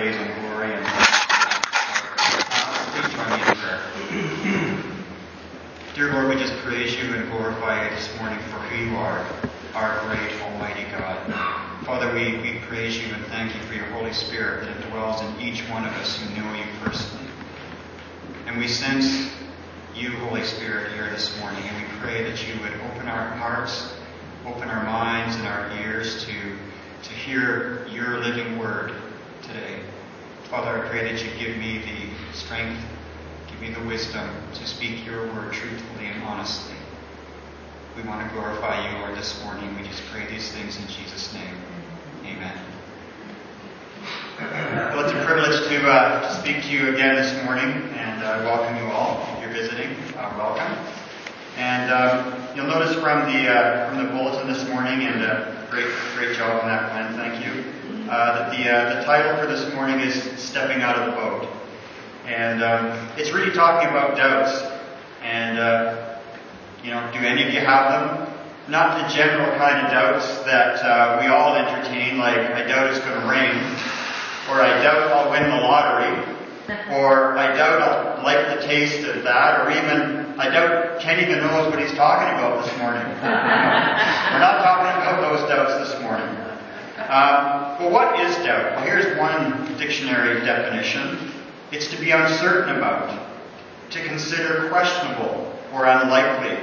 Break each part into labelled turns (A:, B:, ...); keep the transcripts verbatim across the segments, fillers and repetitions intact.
A: praise and glory. And uh, please join me in prayer. Dear Lord, we just praise you and glorify you this morning for who you are, our great Almighty God. Father, we, we praise you and thank you for your Holy Spirit that dwells in each one of us who know you personally. And we sense you, Holy Spirit, here this morning, and we pray that you would open our hearts, open our minds and our ears to, to hear your living word today. Father, I pray that you give me the strength, give me the wisdom to speak your word truthfully and honestly. We want to glorify you, Lord, this morning. We just pray these things in Jesus' name. Amen. Well, it's a privilege to, uh, to speak to you again this morning, and I uh, welcome you all. If you're visiting, uh, welcome. And um, you'll notice from the uh, from the bulletin this morning, and uh, great great job on that, Glenn, thank you, uh, that the uh, the title for this morning is Stepping Out of the Boat. And um, it's really talking about doubts. And, uh, you know, do any of you have them? Not the general kind of doubts that uh, we all entertain, like, I doubt it's going to rain, or I doubt I'll win the lottery, or I doubt I'll like the taste of that, or even I doubt Ken even knows what he's talking about this morning. We're not talking about those doubts this morning. Um, well, what is doubt? Well, here's one dictionary definition. It's to be uncertain about, to consider questionable or unlikely,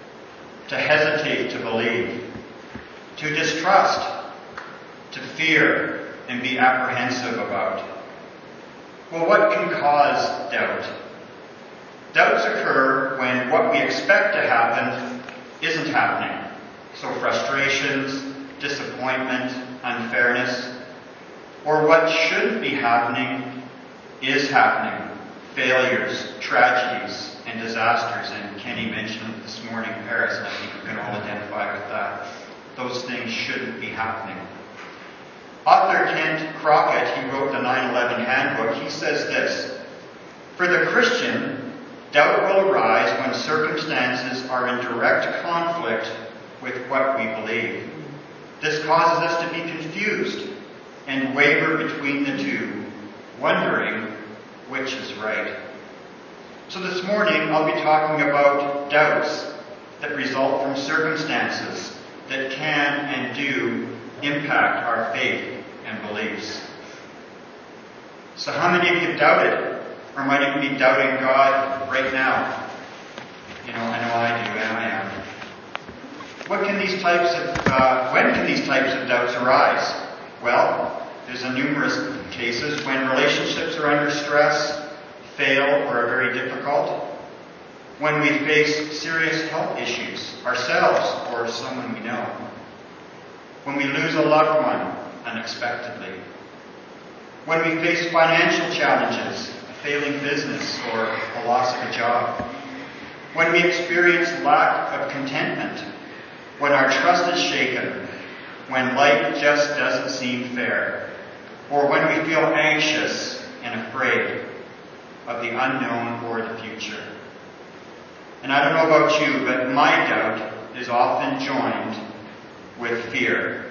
A: to hesitate to believe, to distrust, to fear and be apprehensive about. Well, what can cause doubt? Doubts occur when what we expect to happen isn't happening. So frustrations, disappointment, unfairness, or what shouldn't be happening is happening. Failures, tragedies, and disasters. And Kenny mentioned this morning Paris, and I think we can all identify with that. Those things shouldn't be happening. Author Kent Crockett, he wrote the nine eleven Handbook, he says this: for the Christian, doubt will arise when circumstances are in direct conflict with what we believe. This causes us to be confused and waver between the two, wondering which is right. So this morning I'll be talking about doubts that result from circumstances that can and do impact our faith and beliefs. So how many of you have doubted, or might even be doubting God right now? You know, I know I do, and I am. What can these types of, uh, when can these types of doubts arise? Well, there's a numerous cases when relationships are under stress, fail, or are very difficult. When we face serious health issues, ourselves or someone we know. When we lose a loved one unexpectedly. When we face financial challenges, a failing business, or a loss of a job. When we experience lack of contentment. When our trust is shaken. When life just doesn't seem fair. Or when we feel anxious and afraid of the unknown or the future. And I don't know about you, but my doubt is often joined with fear.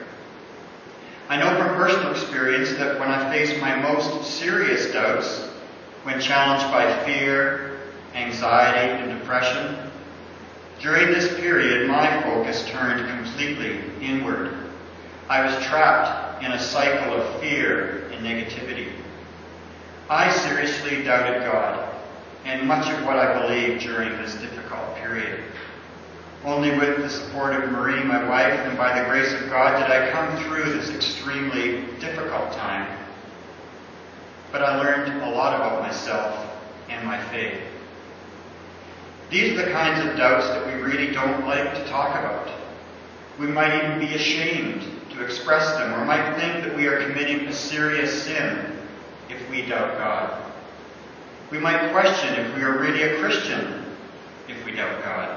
A: I know from personal experience that when I face my most serious doubts, when challenged by fear, anxiety, and depression, during this period my focus turned completely inward. I was trapped in a cycle of fear and negativity. I seriously doubted God and much of what I believed during this difficult period. Only with the support of Marie, my wife, and by the grace of God did I come through this extremely difficult time. But I learned a lot about myself and my faith. These are the kinds of doubts that we really don't like to talk about. We might even be ashamed to express them, or might think that we are committing a serious sin if we doubt God. We might question if we are really a Christian if we doubt God.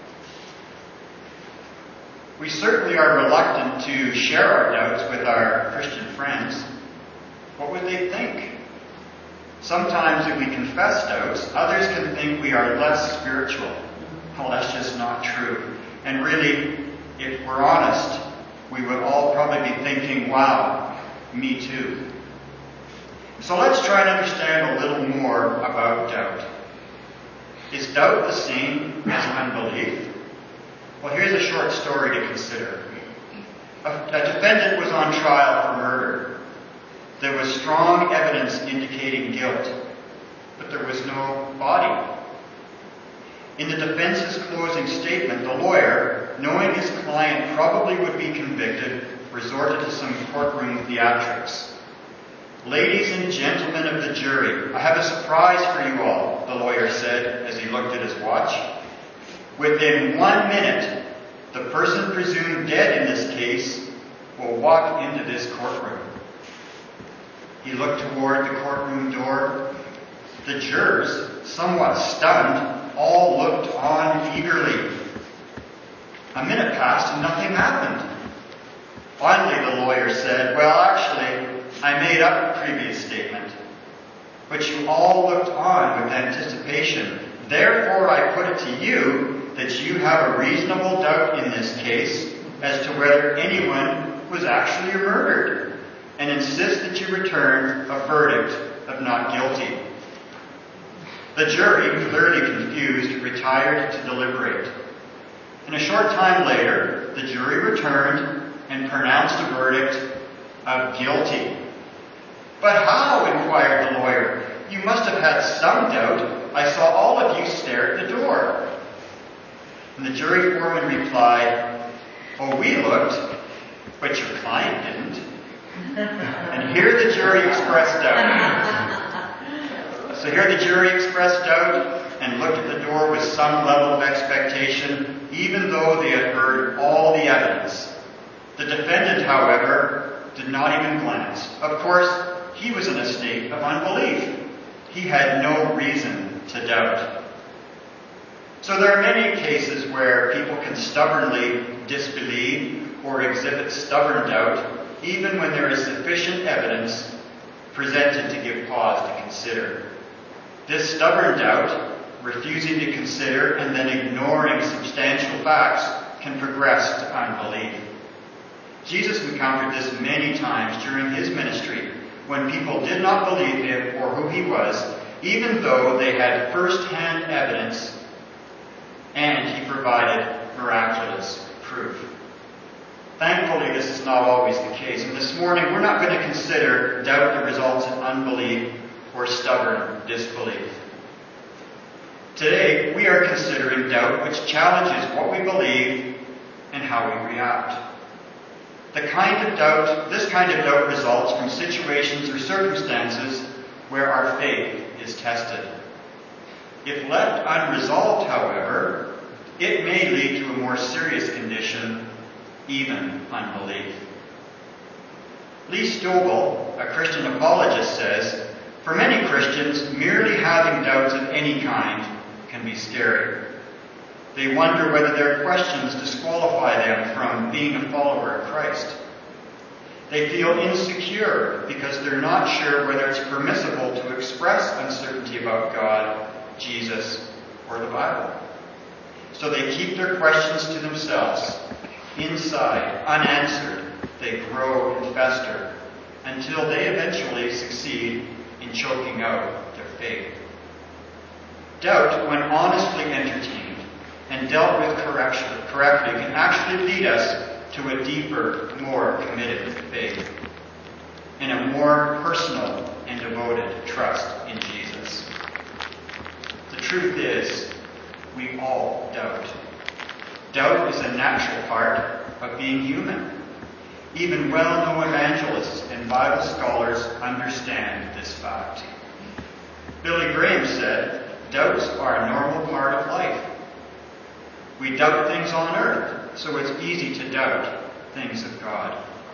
A: We certainly are reluctant to share our doubts with our Christian friends. What would they think? Sometimes if we confess doubts, others can think we are less spiritual. Well, that's just not true. And really, if we're honest, we would all probably be thinking, wow, me too. So let's try and understand a little more about doubt. Is doubt the same as unbelief? Well, here's a short story to consider. A, a defendant was on trial for murder. There was strong evidence indicating guilt, but there was no body. In the defense's closing statement, the lawyer, knowing his client probably would be convicted, resorted to some courtroom theatrics. "Ladies and gentlemen of the jury, I have a surprise for you all," the lawyer said as he looked at his watch. "Within one minute, the person presumed dead in this case will walk into this courtroom." He looked toward the courtroom door. The jurors, somewhat stunned, all looked on eagerly. A minute passed and nothing happened. Finally, the lawyer said, "Well, actually, I made up the previous statement, but you all looked on with anticipation. Therefore, I put it to you that you have a reasonable doubt in this case as to whether anyone was actually murdered, and insist that you return a verdict of not guilty." The jury, clearly confused, retired to deliberate. And a short time later, the jury returned and pronounced a verdict of guilty. "But how?" inquired the lawyer. "You must have had some doubt. I saw all of you stare at the door." And the jury foreman replied, "Oh, we looked, but your client didn't." And here the jury expressed doubt. So here the jury expressed doubt and looked at the door with some level of expectation, even though they had heard all the evidence. The defendant, however, did not even glance. Of course, he was in a state of unbelief. He had no reason to doubt. So there are many cases where people can stubbornly disbelieve or exhibit stubborn doubt, even when there is sufficient evidence presented to give pause to consider. This stubborn doubt, refusing to consider and then ignoring substantial facts, can progress to unbelief. Jesus encountered this many times during his ministry, when people did not believe him or who he was, even though they had first-hand evidence, and he provided miraculous proof. Thankfully, this is not always the case, and this morning we're not going to consider doubt that results in unbelief or stubborn disbelief. Today, we are considering doubt which challenges what we believe and how we react. The kind of doubt, this kind of doubt results from situations or circumstances where our faith is tested. If left unresolved, however, it may lead to a more serious condition, even unbelief. Lee Strobel, a Christian apologist, says, "For many Christians, merely having doubts of any kind can be scary. They wonder whether their questions disqualify them from being a follower of Christ. They feel insecure because they're not sure whether it's permissible to express uncertainty about God, Jesus, or the Bible. So they keep their questions to themselves. Inside, unanswered, they grow and fester until they eventually succeed in choking out their faith." Doubt, when honestly entertained and dealt with correction, correctly, can actually lead us to a deeper, more committed faith and a more personal and devoted trust in Jesus. The truth is, we all doubt. Doubt is a natural part of being human. Even well-known evangelists and Bible scholars understand this fact. Billy Graham said, "Doubts are a normal part of life. We doubt things on earth, so it's easy to doubt things of God."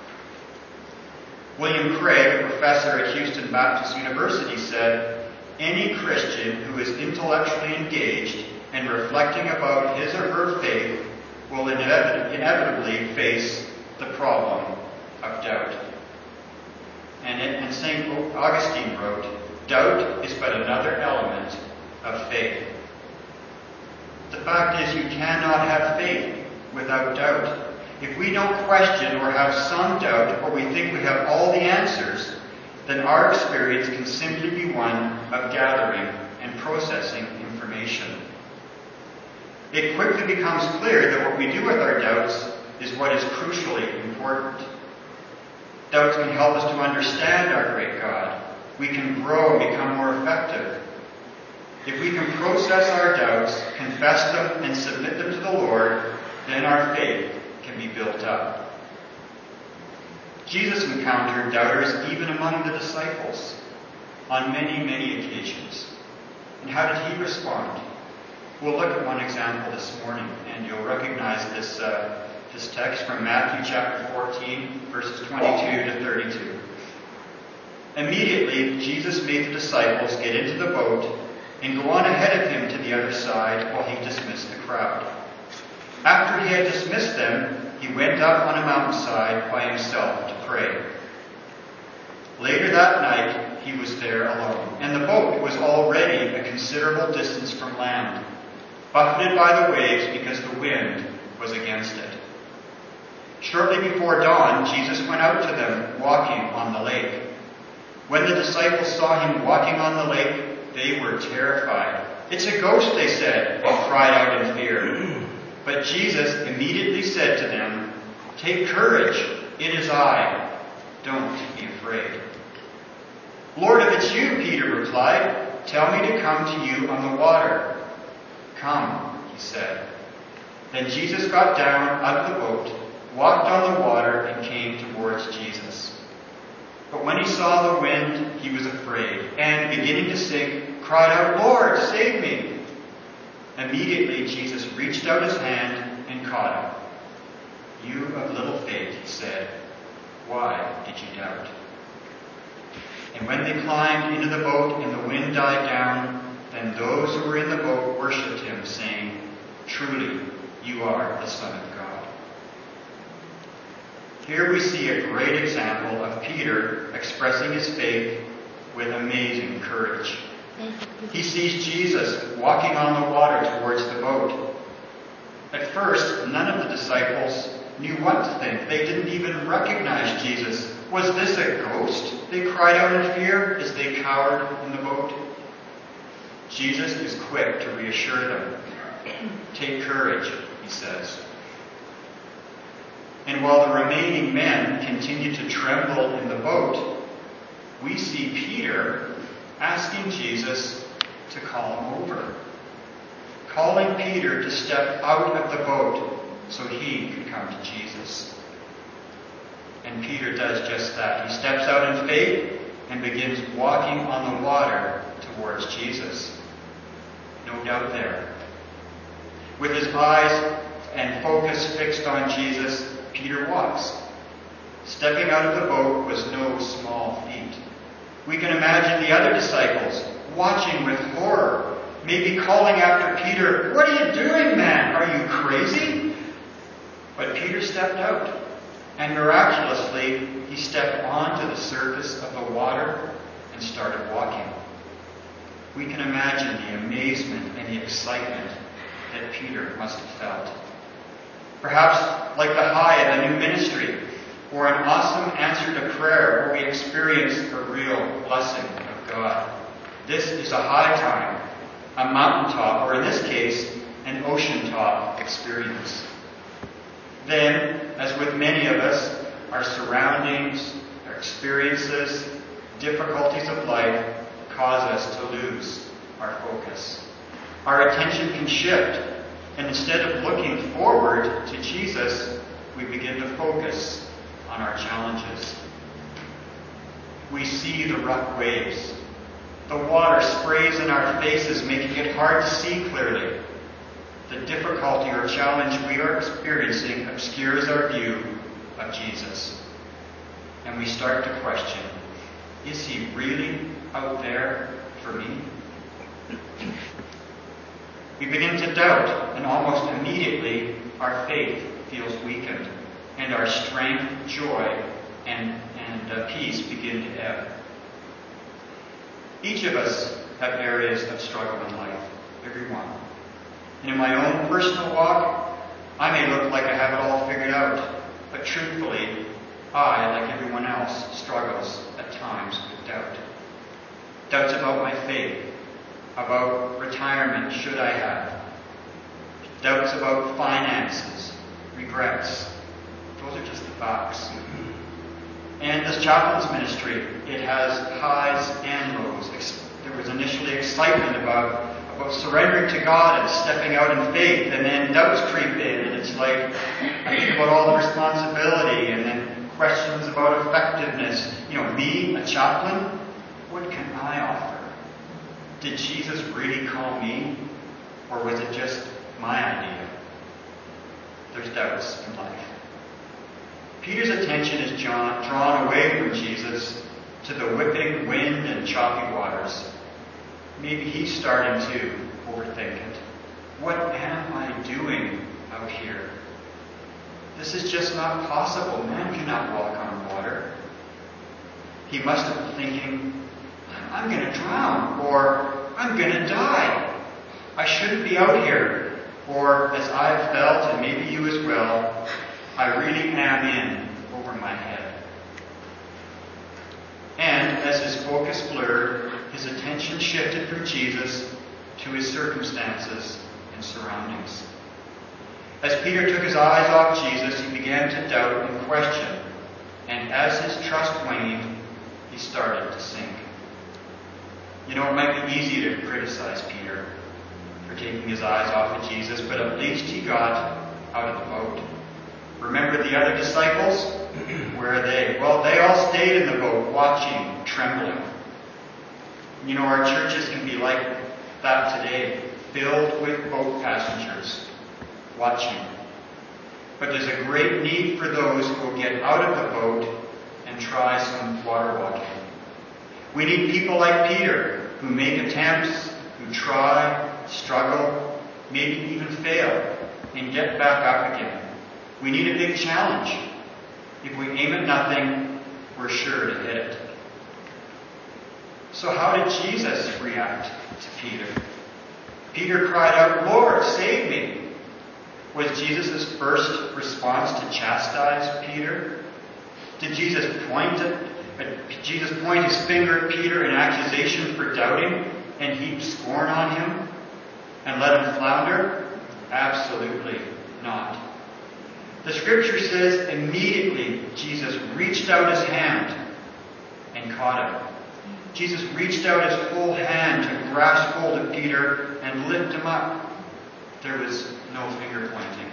A: William Craig, a professor at Houston Baptist University, said, "Any Christian who is intellectually engaged and reflecting about his or her faith will inevit- inevitably face the problem of doubt." And, it, and Saint Augustine wrote, "Doubt is but another element of faith." The fact is, you cannot have faith without doubt. If we don't question or have some doubt, or we think we have all the answers, then our experience can simply be one of gathering and processing information. It quickly becomes clear that what we do with our doubts is what is crucially important. Doubts can help us to understand our great God. We can grow and become more effective. If we can process our doubts, confess them, and submit them to the Lord, then our faith can be built up. Jesus encountered doubters even among the disciples on many, many occasions. And how did he respond? We'll look at one example this morning, and you'll recognize this, uh, this text from Matthew chapter fourteen, verses twenty-two to thirty-two. Immediately, Jesus made the disciples get into the boat and go on ahead of him to the other side while he dismissed the crowd. After he had dismissed them, he went up on a mountainside by himself to pray. Later that night, he was there alone, and the boat was already a considerable distance from land, buffeted by the waves because the wind was against it. Shortly before dawn, Jesus went out to them walking on the lake. When the disciples saw him walking on the lake, they were terrified. "It's a ghost," they said, and cried out in fear. But Jesus immediately said to them, "Take courage, it is I. Don't be afraid." "Lord, if it's you," Peter replied, "tell me to come to you on the water." "Come," he said. Then Jesus got down out of the boat, walked on the water, and came towards Jesus. But when he saw the wind, he was afraid, and beginning to sink, cried out, "Lord, save me!" Immediately Jesus reached out his hand and caught him. "You of little faith," he said, "why did you doubt?" And when they climbed into the boat and the wind died down, then those who were in the boat worshipped him, saying, "Truly, you are the Son of God." Here we see a great example of Peter expressing his faith with amazing courage. He sees Jesus walking on the water towards the boat. At first, none of the disciples knew what to think. They didn't even recognize Jesus. Was this a ghost? They cried out in fear as they cowered in the boat. Jesus is quick to reassure them. "Take courage," he says. And while the remaining men continue to tremble in the boat, we see Peter asking Jesus to call him over, calling Peter to step out of the boat so he could come to Jesus. And Peter does just that. He steps out in faith and begins walking on the water towards Jesus. No doubt there. With his eyes and focus fixed on Jesus, Peter walks. Stepping out of the boat was no small feat. We can imagine the other disciples watching with horror, maybe calling after Peter, "What are you doing, man? Are you crazy?" But Peter stepped out, and miraculously, he stepped onto the surface of the water and started walking. We can imagine the amazement and the excitement that Peter must have felt. Perhaps like the high of a new ministry, or an awesome answer to prayer where we experience a real blessing of God. This is a high time, a mountaintop, or in this case, an ocean top experience. Then, as with many of us, our surroundings, our experiences, difficulties of life cause us to lose our focus. Our attention can shift, and instead of looking forward to Jesus, we begin to focus on our challenges. We see the rough waves. The water sprays in our faces, making it hard to see clearly. The difficulty or challenge we are experiencing obscures our view of Jesus. And we start to question, is he really out there for me? We begin to doubt, and almost immediately our faith feels weakened, and our strength, joy, and, and uh, peace begin to ebb. Each of us have areas of struggle in life, every one. And in my own personal walk, I may look like I have it all figured out, but truthfully, I, like everyone else, struggles at times. times with doubt. Doubts about my faith, about retirement, should I have. Doubts about finances, regrets. Those are just the facts. And this chaplain's ministry, it has highs and lows. There was initially excitement about, about surrendering to God and stepping out in faith, and then doubts creep in, and it's like, I think about all the responsibility, and then questions about effectiveness. You know, me, a chaplain, what can I offer? Did Jesus really call me? Or was it just my idea? There's doubts in life. Peter's attention is drawn, drawn away from Jesus to the whipping wind and choppy waters. Maybe he's starting to overthink it. What am I doing out here? This is just not possible. Man cannot walk on water. He must have been thinking, I'm going to drown, or I'm going to die. I shouldn't be out here. Or, as I've felt, and maybe you as well, I really am in over my head. And as his focus blurred, his attention shifted from Jesus to his circumstances and surroundings. As Peter took his eyes off Jesus, he began to doubt and question. And as his trust waned, he started to sink. You know, it might be easy to criticize Peter for taking his eyes off of Jesus, but at least he got out of the boat. Remember the other disciples? Where are they? Well, they all stayed in the boat, watching, trembling. You know, our churches can be like that today, filled with boat passengers, watching. But there's a great need for those who will get out of the boat and try some water walking. We need people like Peter, who make attempts, who try, struggle, maybe even fail, and get back up again. We need a big challenge. If we aim at nothing, we're sure to hit it. So how did Jesus react to Peter? Peter cried out, "Lord, save me." Was Jesus' first response to chastise Peter? Did Jesus point at, at Jesus point his finger at Peter in accusation for doubting and heap scorn on him and let him flounder? Absolutely not. The scripture says immediately Jesus reached out his hand and caught him. Jesus reached out his whole hand to grasp hold of Peter and lift him up. There was no finger pointing.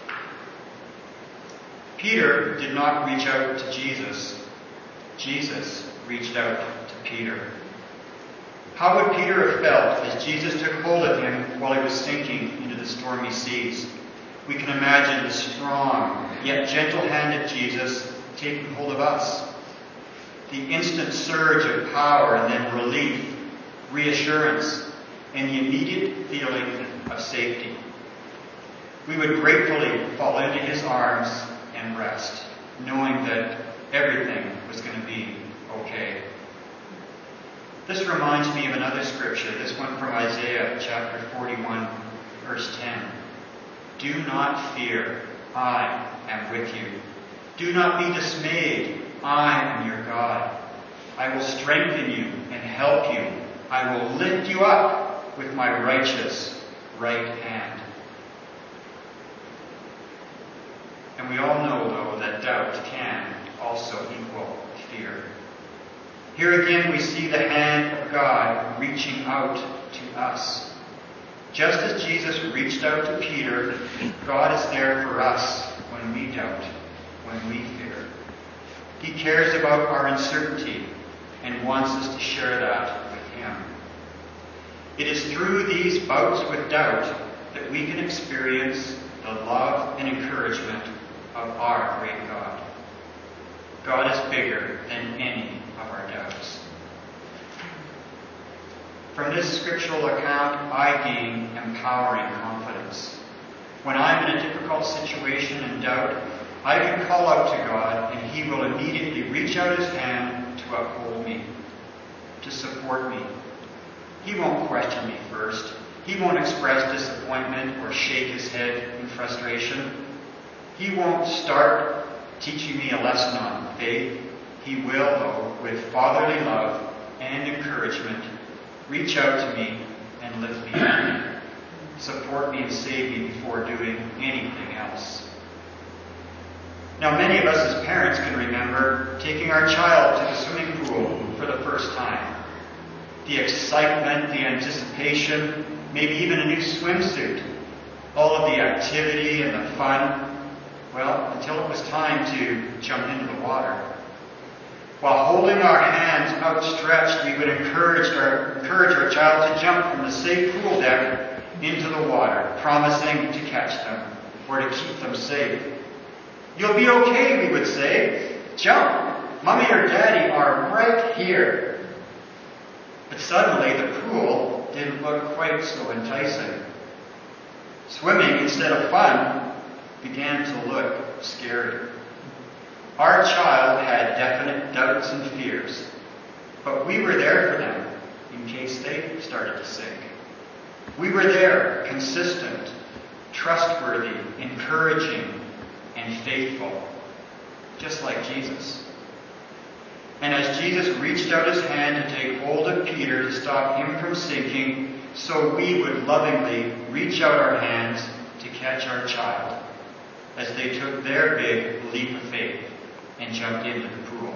A: Peter did not reach out to Jesus. Jesus reached out to Peter. How would Peter have felt as Jesus took hold of him while he was sinking into the stormy seas? We can imagine the strong yet gentle hand of Jesus taking hold of us. The instant surge of power and then relief, reassurance, and the immediate feeling of safety. We would gratefully fall into his arms and rest, knowing that everything was going to be okay. This reminds me of another scripture, this one from Isaiah chapter forty-one, verse ten. Do not fear, I am with you. Do not be dismayed, I am your God. I will strengthen you and help you. I will lift you up with my righteous right hand. And we all know, though, that doubt can also equal fear. Here again we see the hand of God reaching out to us. Just as Jesus reached out to Peter, God is there for us when we doubt, when we fear. He cares about our uncertainty and wants us to share that with Him. It is through these bouts with doubt that we can experience the love and encouragement of our great God. God is bigger than any of our doubts. From this scriptural account, I gain empowering confidence. When I'm in a difficult situation and doubt, I can call out to God and He will immediately reach out His hand to uphold me, to support me. He won't question me first. He won't express disappointment or shake His head in frustration. He won't start teaching me a lesson on faith He will, though, with fatherly love and encouragement, reach out to me and lift me up, support me and save me before doing anything else. Now, many of us as parents can remember taking our child to the swimming pool for the first time. The excitement, the anticipation, maybe even a new swimsuit, all of the activity and the fun, well, until it was time to jump into the water. While holding our hands outstretched, we would encourage our, encourage our child to jump from the safe pool deck into the water, promising to catch them or to keep them safe. You'll be okay, we would say. Jump. Mommy or Daddy are right here. But suddenly the pool didn't look quite so enticing. Swimming, instead of fun, began to look scary. Our child had definite doubts and fears, but we were there for them in case they started to sink. We were there, consistent, trustworthy, encouraging, and faithful, just like Jesus. And as Jesus reached out his hand to take hold of Peter to stop him from sinking, so we would lovingly reach out our hands to catch our child as they took their big leap of faith and jumped into the pool.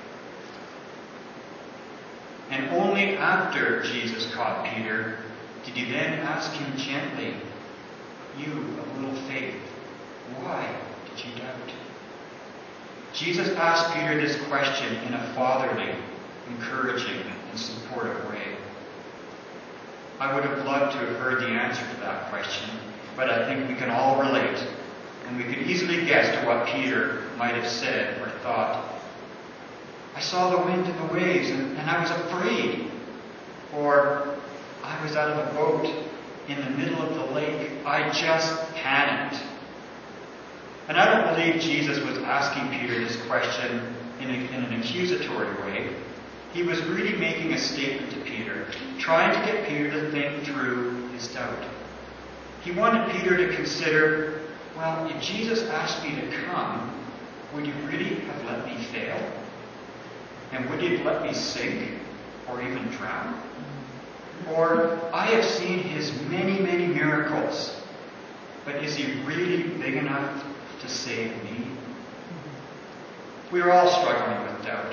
A: And only after Jesus caught Peter did he then ask him gently, "You of little faith, why did you doubt?" Jesus asked Peter this question in a fatherly, encouraging, and supportive way. I would have loved to have heard the answer to that question, but I think we can all relate, and we could easily guess to what Peter might have said or thought. "I saw the wind and the waves, and, and I was afraid." Or, "I was out of a boat in the middle of the lake. I just panicked." And I don't believe Jesus was asking Peter this question in, a, in an accusatory way. He was really making a statement to Peter, trying to get Peter to think through his doubt. He wanted Peter to consider, well, if Jesus asked me to come, would he really have let me fail? And would he have let me sink or even drown? Or, I have seen his many, many miracles, but is he really big enough to save me? We are all struggling with doubt.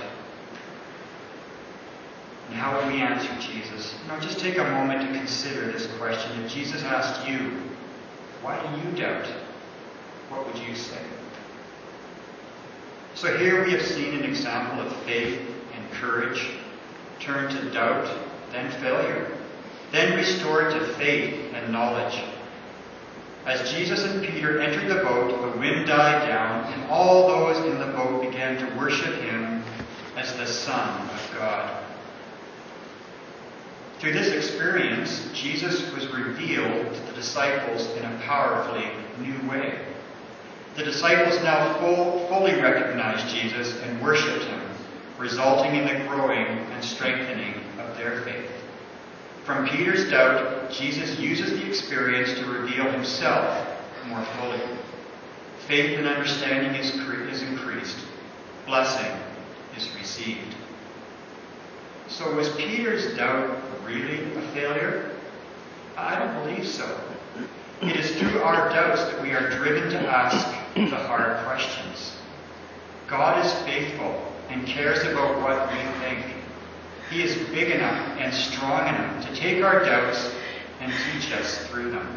A: And how would we answer Jesus? You know, just take a moment to consider this question. If Jesus asked you, "Why do you doubt?" what would you say? So here we have seen an example of faith and courage turn to doubt, then failure, then restored to faith and knowledge. As Jesus and Peter entered the boat, the wind died down, and all those in the boat began to worship him as the Son of God. Through this experience, Jesus was revealed to the disciples in a powerfully new way. The disciples now full, fully recognized Jesus and worshipped him, resulting in the growing and strengthening of their faith. From Peter's doubt, Jesus uses the experience to reveal himself more fully. Faith and understanding is, is increased. Blessing is received. So was Peter's doubt really a failure? I don't believe so. It is through our doubts that we are driven to ask the hard questions. God is faithful and cares about what we think. He is big enough and strong enough to take our doubts and teach us through them.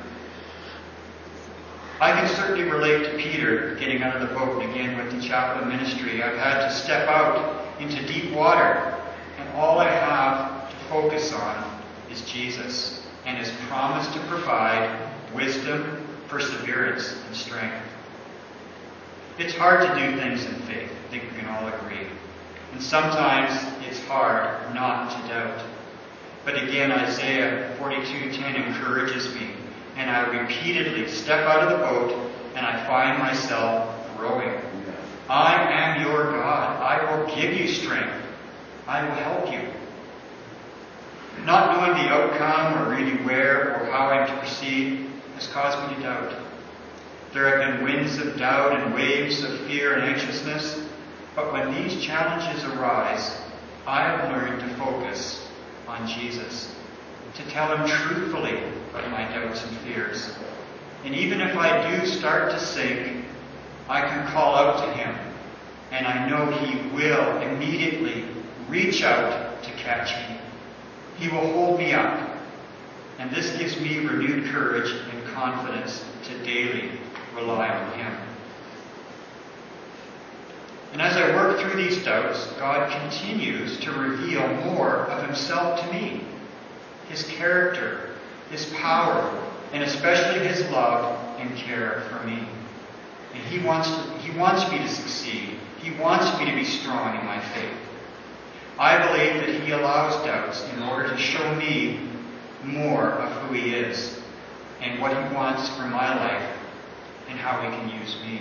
A: I can certainly relate to Peter getting out of the boat and again with the chaplain ministry. I've had to step out into deep water, and all I have to focus on is Jesus and his promise to provide wisdom, perseverance, and strength. It's hard to do things in faith. I think we can all agree. And sometimes it's hard not to doubt. But again, Isaiah forty-two ten encourages me, and I repeatedly step out of the boat and I find myself growing. I am your God. I will give you strength. I will help you. Not knowing the outcome or really where or how I'm to proceed has caused me to doubt. There have been winds of doubt and waves of fear and anxiousness, But when these challenges arise, I have learned to focus on Jesus, to tell him truthfully of my doubts and fears. And even if I do start to sink, I can call out to him, and I know he will immediately reach out to catch me. He will hold me up, and this gives me renewed courage and confidence to daily rely on him. And as I work through these doubts, God continues to reveal more of himself to me, his character, his power, and especially his love and care for me. And he wants to, he wants me to succeed. He wants me to be strong in my faith. I believe that he allows doubts in order to show me more of who he is and what he wants for my life and how he can use me.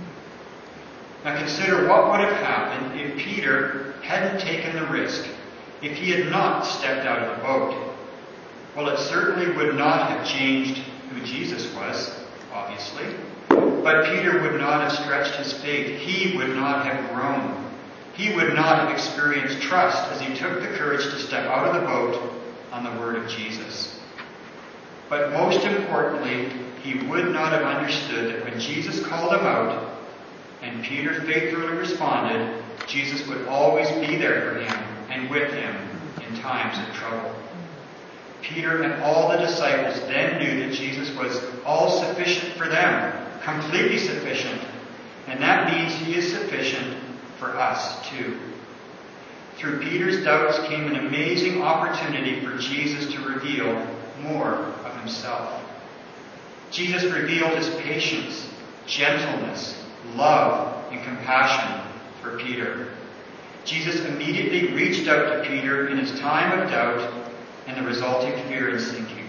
A: Now consider what would have happened if Peter hadn't taken the risk, if he had not stepped out of the boat. Well, it certainly would not have changed who Jesus was, obviously. But Peter would not have stretched his faith. He would not have grown. He would not have experienced trust as he took the courage to step out of the boat on the word of Jesus. But most importantly, he would not have understood that when Jesus called him out and Peter faithfully responded, Jesus would always be there for him and with him in times of trouble. Peter and all the disciples then knew that Jesus was all sufficient for them, completely sufficient. And that means he is sufficient for us too. Through Peter's doubts came an amazing opportunity for Jesus to reveal more of himself. Jesus revealed his patience, gentleness, love, and compassion for Peter. Jesus immediately reached out to Peter in his time of doubt and the resulting fear and sinking.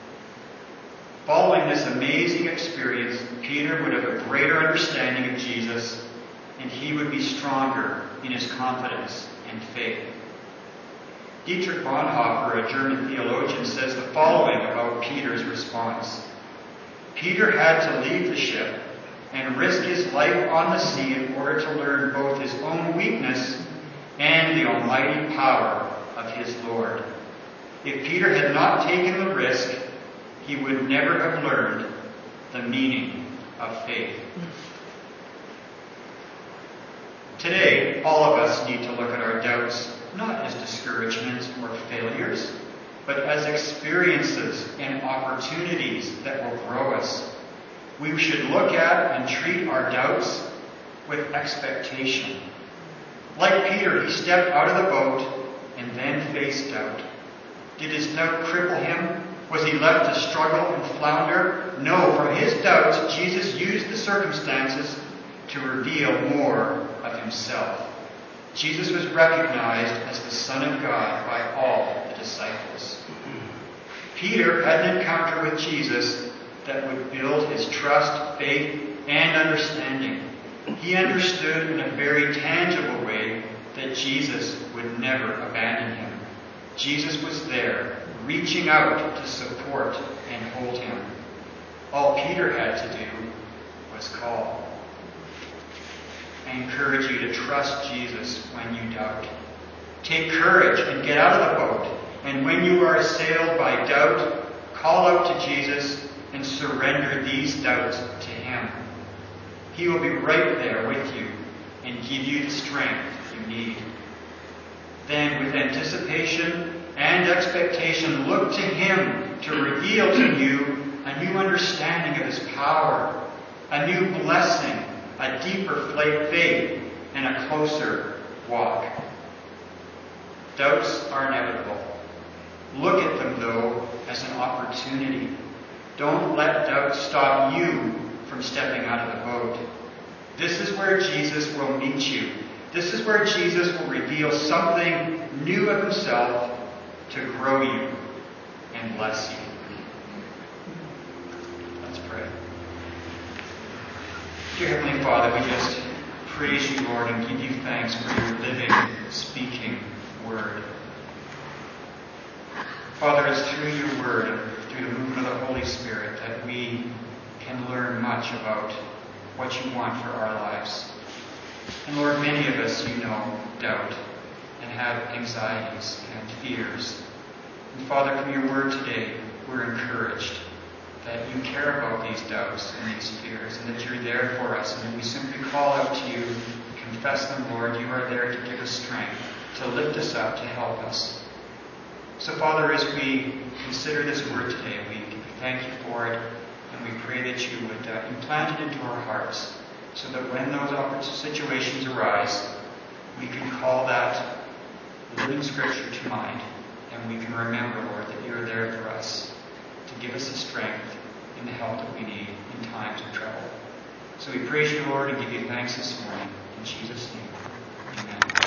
A: Following this amazing experience, Peter would have a greater understanding of Jesus, and he would be stronger in his confidence and faith. Dietrich Bonhoeffer, a German theologian, says the following about Peter's response. Peter had to leave the ship and risk his life on the sea in order to learn both his own weakness and the almighty power of his Lord. If Peter had not taken the risk, he would never have learned the meaning of faith. Today, all of us need to look at our doubts not as discouragements or failures, but as experiences and opportunities that will grow us. We should look at and treat our doubts with expectation. Like Peter, he stepped out of the boat and then faced doubt. Did his doubt cripple him? Was he left to struggle and flounder? No, from his doubts, Jesus used the circumstances to reveal more of himself. Jesus was recognized as the Son of God by all the disciples. Peter had an encounter with Jesus that would build his trust, faith, and understanding. He understood in a very tangible way that Jesus would never abandon him. Jesus was there, reaching out to support and hold him. All Peter had to do was call. I encourage you to trust Jesus when you doubt. Take courage and get out of the boat. And when you are assailed by doubt, call out to Jesus and surrender these doubts to him. He will be right there with you and give you the strength you need. Then, with anticipation and expectation, look to him to reveal to you a new understanding of his power, a new blessing, a deeper faith, and a closer walk. Doubts are inevitable. Look at them, though, as an opportunity. Don't let doubt stop you from stepping out of the boat. This is where Jesus will meet you. This is where Jesus will reveal something new of himself to grow you and bless you. Let's pray. Dear Heavenly Father, we just praise you, Lord, and give you thanks for your living, speaking word. Father, it's through your word and through the movement of the Holy Spirit that we can learn much about what you want for our lives.
B: And Lord, many of us, you know, doubt and have anxieties and fears. And Father, from your word today, we're encouraged that you care about these doubts and these fears, and that you're there for us, and that we simply call out to you, confess them, Lord. You are there to give us strength, to lift us up, to help us. So, Father, as we consider this word today, we thank you for it, and we pray that you would uh, implant it into our hearts, so that when those situations arise, we can call that living Scripture to mind, and we can remember, Lord, that you are there for us to give us the strength and the help that we need in times of trouble. So we praise you, Lord, and give you thanks this morning. In Jesus' name, amen.